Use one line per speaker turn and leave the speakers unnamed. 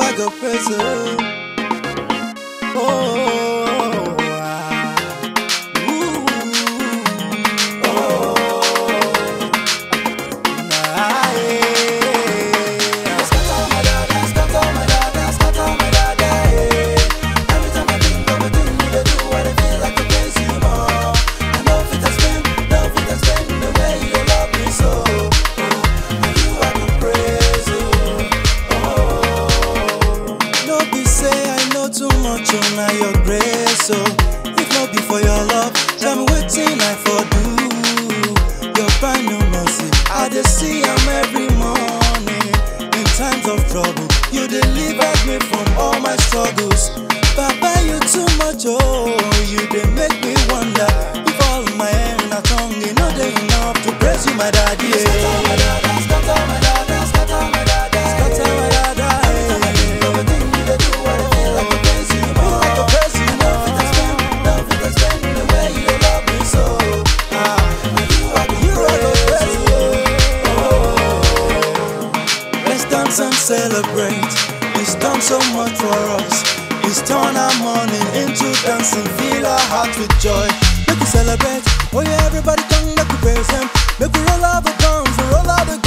I go praise you. Oh, ooh, oh, nah, yeah. Scatter my dada, scatter my dada, scatter my dada, yeah. Every time I think of a thing you dey do, I dey feel like I praise you more. I know fit explain the way you love me so. Oh, and you I go praise you. Oh, no be say I know too much on your grace, so if not be for your love, tell me wetin I for do. Your brand new mercy, I dey see am every morning. In times of trouble, you delivered me from all my struggles. Papa, you too much, oh, you dey make me wonder if all my hand na tongue, e no dey enough to praise you, my daddy. Scatter my dada, scatter my dada, scatter my dada, scatter my dada. Everything you dey do, I dey feel like I praise you more. Like I praise you more. No fit explain the way you love me so. You I go praise you. Oh, let's dance and celebrate. He's done so much for us. He's turned our morning into dancing. Fill our hearts with joy. Make we celebrate. Oh yeah, everybody come, make we praise him. Make we roll out the drums, we roll out the